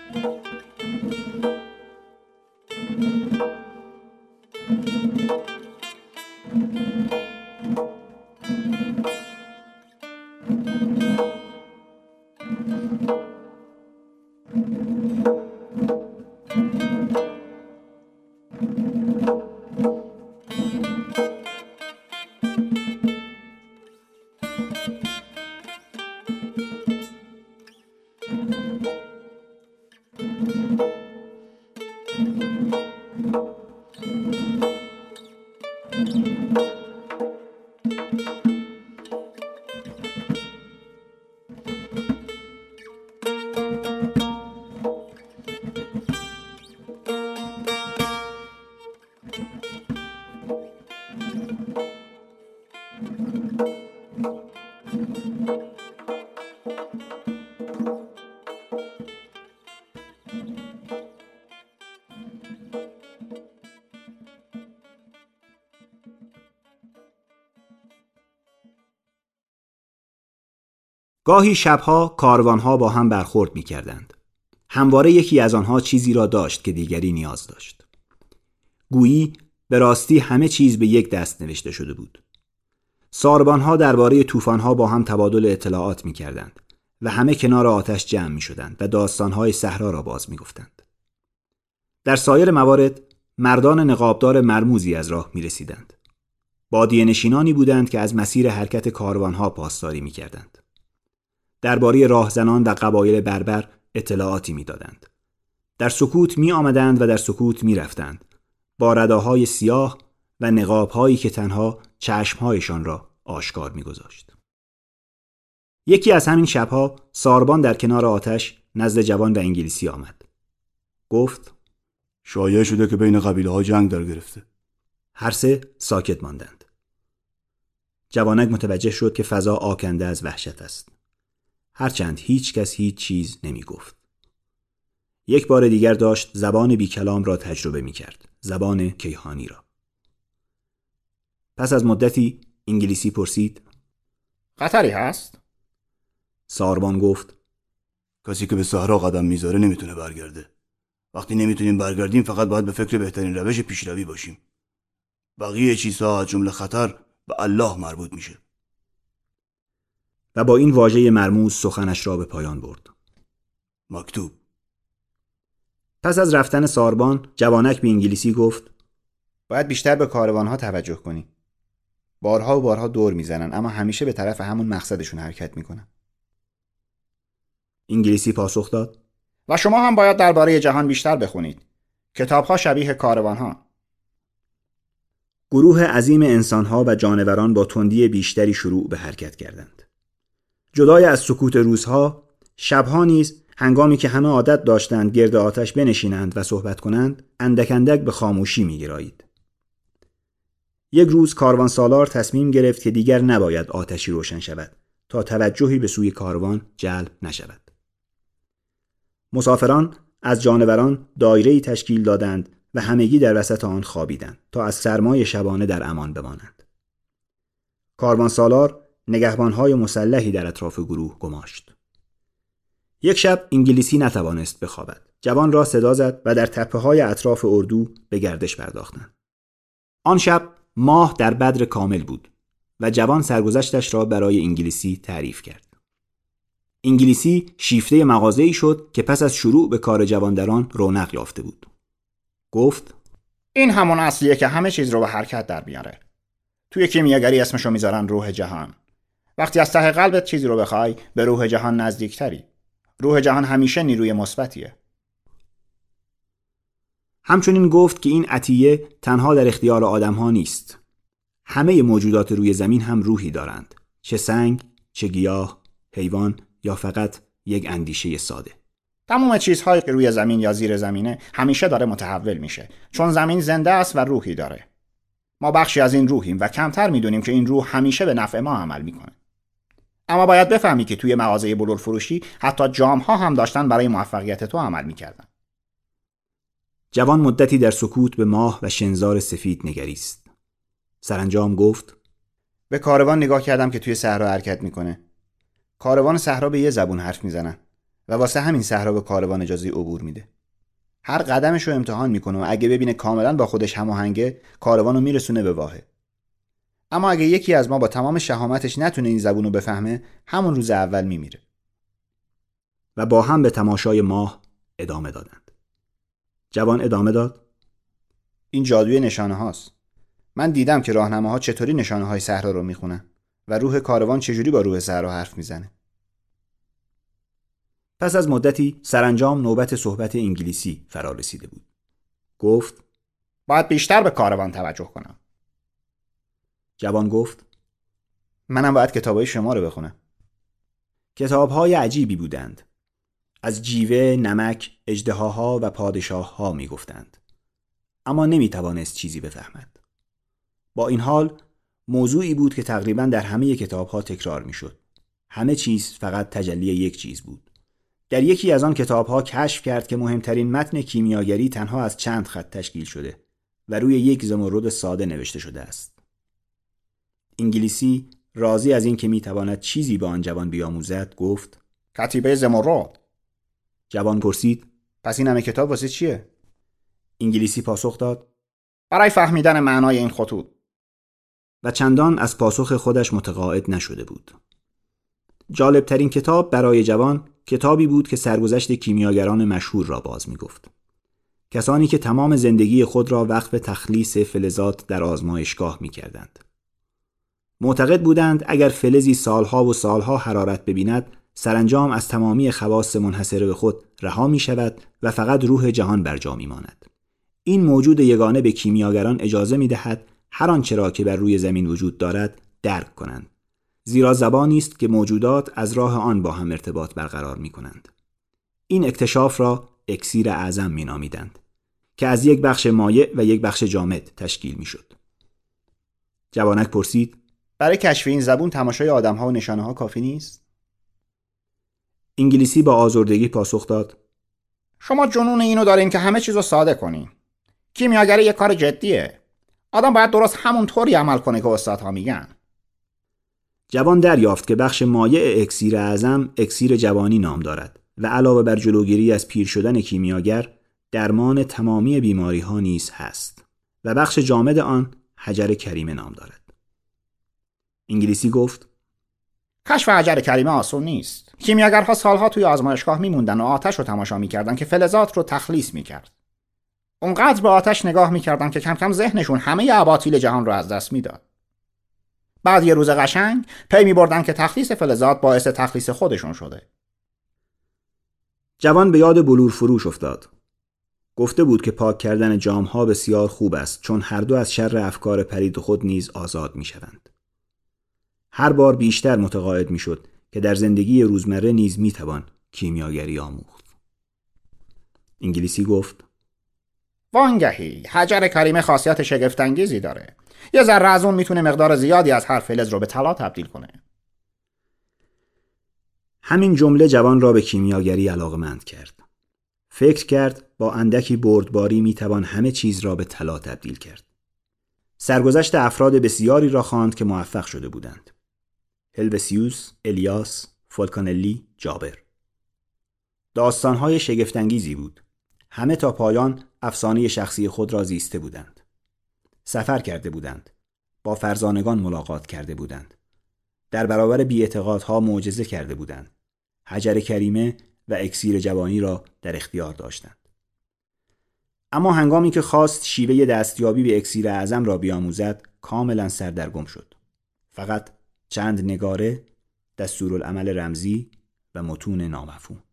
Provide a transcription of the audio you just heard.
گاهی شبها کاروانها با هم برخورد می کردند. همواره یکی از آنها چیزی را داشت که دیگری نیاز داشت. گویی به راستی همه چیز به یک دست نوشته شده بود. ساربانها درباره طوفان‌ها با هم تبادل اطلاعات می کردند و همه کنار آتش جمع می شدند و داستانهای صحرا را باز می گفتند. در سایر موارد مردان نقابدار مرموزی از راه می رسیدند. بادیه نشینانی بودند که از مسیر حرکت کاروانها پاسداری می کردند. درباره راهزنان و قبایل بربر اطلاعاتی می دادند. در سکوت می آمدند و در سکوت می رفتند، با رداهای سیاه و نقابهایی که تنها چشمهایشان را آشکار می گذاشت. یکی از همین شبها ساربان در کنار آتش نزد جوان و انگلیسی آمد. گفت: شایع شده که بین قبیله ها جنگ در گرفته. هر سه ساکت ماندند. جوانک متوجه شد که فضا آکنده از وحشت است. هرچند هیچ کس هیچ چیز نمی گفت. یک بار دیگر داشت زبان بی کلام را تجربه می کرد. زبان کیهانی را. پس از مدتی انگلیسی پرسید: خطری هست؟ ساربان گفت: کسی که به صحرا قدم میذاره نمیتونه برگرده. وقتی نمیتونیم برگردیم فقط باید به فکر بهترین روش پیشروی باشیم. بقیه چیزها از جمله خطر به الله مربوط میشه. و با این واژه مرموز سخنش را به پایان برد. مکتوب. پس از رفتن ساربان جوانک به انگلیسی گفت: باید بیشتر به کاروانها توجه کنی. بارها و بارها دور میزنن اما همیشه به طرف همون مقصدشون حرکت میکنن. انگلیسی پاسخ داد: و شما هم باید درباره جهان بیشتر بخونید. کتابها شبیه کاروانها. گروه عظیم انسانها و جانوران با تندی بیشتری شروع به حرکت کردند. جدای از سکوت روزها، شبها نیز هنگامی که همه عادت داشتند گرد آتش بنشینند و صحبت کنند، اندک اندک به خاموشی می‌گرایید. یک روز کاروان سالار تصمیم گرفت که دیگر نباید آتشی روشن شود تا توجهی به سوی کاروان جلب نشود. مسافران از جانوران دایره‌ای تشکیل دادند و همگی در وسط آن خوابیدند تا از سرمای شبانه در امان بمانند. کاروان سالار نگهبان‌های مسلحی در اطراف گروه گماشت. یک شب انگلیسی نتوانست بخوابد. جوان را صدا زد و در تپه‌های اطراف اردو به گردش پرداختند. آن شب ماه در بدر کامل بود و جوان سرگذشتش را برای انگلیسی تعریف کرد. انگلیسی شیفته مغازه‌ای شد که پس از شروع به کار جواندران رونق یافته بود. گفت: این همون اصلیه که همه چیز رو به حرکت در میاره. توی کیمیاگری اسمشو میذارن روح جهان. وقتی از ته قلبت چیزی رو بخوای به روح جهان نزدیکتری. روح جهان همیشه نیروی مثبتیه. همچنین گفت که این عطیه تنها در اختیار آدم‌ها نیست. همه موجودات روی زمین هم روحی دارند. چه سنگ، چه گیاه، حیوان یا فقط یک اندیشه ساده. تمام چیزهایی که روی زمین یا زیر زمینه همیشه داره متحول میشه، چون زمین زنده است و روحی داره. ما بخشی از این روحیم و کمتر میدونیم که این روح همیشه به نفع ما عمل میکنه. اما باید بفهمی که توی مغازه بلور فروشی حتی جام‌ها هم داشتن برای موفقیت تو عمل میکردن. جوان مدتی در سکوت به ماه و شنزار سفید نگریست. سرانجام گفت: به کاروان نگاه کردم که توی صحرا حرکت میکنه. کاروان صحرا به یه زبون حرف میزنن و واسه همین صحرا به کاروان اجازه عبور میده. هر قدمش رو امتحان میکنه و اگه ببینه کاملا با خودش هماهنگه، کاروانو میرسونه به واحه. اما اگه یکی از ما با تمام شهامتش نتونه این زبونو بفهمه، همون روز اول میمیره. و با هم به تماشای ماه ادامه دادند. جوان ادامه داد: این جادوی نشانه هاست. من دیدم که راهنماها چطوری نشانه های صحرا رو میخونن و روح کاروان چجوری با روح صحرا حرف میزنه. پس از مدتی سرانجام نوبت صحبت انگلیسی فرا رسیده بود. گفت: باید بیشتر به کاروان توجه کنم. جوان گفت: منم باید کتابای شما رو بخونم. کتاب‌های عجیبی بودند. از جیوه، نمک، اژدهاها و پادشاه‌ها می‌گفتند. اما نمی‌توانست چیزی بفهمد. با این حال موضوعی بود که تقریباً در همه کتاب‌ها تکرار می‌شد. همه چیز فقط تجلی یک چیز بود. در یکی از آن کتاب‌ها کشف کرد که مهمترین متن کیمیاگری تنها از چند خط تشکیل شده و روی یک زمرد ساده نوشته شده است. انگلیسی راضی از این که می‌تواند چیزی به آن جوان بیاموزد گفت: کتیبه زمرد. جوان پرسید: پس این همه کتاب واسه چیه؟ انگلیسی پاسخ داد: برای فهمیدن معنای این خطوط. و چندان از پاسخ خودش متقاعد نشده بود. جالبترین کتاب برای جوان کتابی بود که سرگذشت کیمیاگران مشهور را باز می گفت. کسانی که تمام زندگی خود را وقف تخلیص فلزات در آزمایشگاه می کردند. معتقد بودند اگر فلزی سالها و سالها حرارت ببیند، سرانجام از تمامی خواص منحصر به خود رها می شود و فقط روح جهان بر جا می ماند. این موجود یگانه به کیمیاگران اجازه می دهد هر آنچه را که بر روی زمین وجود دارد درک کنند، زیرا زبانی است که موجودات از راه آن با هم ارتباط برقرار می کنند. این اکتشاف را اکسیر اعظم می نامیدند که از یک بخش مایع و یک بخش جامد تشکیل می شد. جوانک پرسید: برای کشف این زبون تماشای آدم‌ها و نشانه‌ها کافی نیست؟ انگلیسی با آزردگی پاسخ داد: شما جنون اینو دارین که همه چیزو ساده کنین. کیمیاگری یک کار جدیه. آدم باید درست همون طوری عمل کنه که استادها میگن. جوان دریافت که بخش مایع اکسیر اعظم اکسیر جوانی نام دارد و علاوه بر جلوگیری از پیر شدن کیمیاگر، درمان تمامی بیماری ها نیز هست و بخش جامد آن حجر کریمه نام دارد. انگلیسی گفت: کشف حجر کریمه آسون نیست. کیمیاگرها سالها توی آزمایشگاه میموندن و آتش رو تماشا میکردن که فلزات رو تخلیص میکرد. اونقدر به آتش نگاه میکردن که کم کم ذهنشون همه اباطیل جهان رو از دست میداد. بعد یه روز قشنگ پی میبردن که تخلیص فلزات باعث تخلیص خودشون شده. جوان به یاد بلور فروش افتاد. گفته بود که پاک کردن جامها بسیار خوب است، چون هر دو از شر افکار پلید خود نیز آزاد میشوند. هر بار بیشتر متقاعد میشد که در زندگی روزمره نیز میتوان کیمیاگری آموخت. انگلیسی گفت: وانگهی حجر کریمه خاصیت شگفت‌انگیزی داره. یه ذره از اون میتونه مقدار زیادی از هر فلز رو به طلا تبدیل کنه. همین جمله جوان را به کیمیاگری علاقه‌مند کرد. فکر کرد با اندکی بردباری میتوان همه چیز را به طلا تبدیل کرد. سرگذشت افراد بسیاری را خواند که موفق شده بودند: هلوسیوس، الیاس، فولکانلی، جابر. داستان‌های شگفت‌انگیزی بود. همه تا پایان افسانه شخصی خود را زیسته بودند. سفر کرده بودند. با فرزانگان ملاقات کرده بودند. در برابر بی‌اعتقادها معجزه کرده بودند. حجر کریمه و اکسیر جوانی را در اختیار داشتند. اما هنگامی که خواست شیوه دستیابی به اکسیر اعظم را بیاموزد، کاملا سردرگم شد. فقط چند نگاره، دستورالعمل رمزی و متون نامفهوم.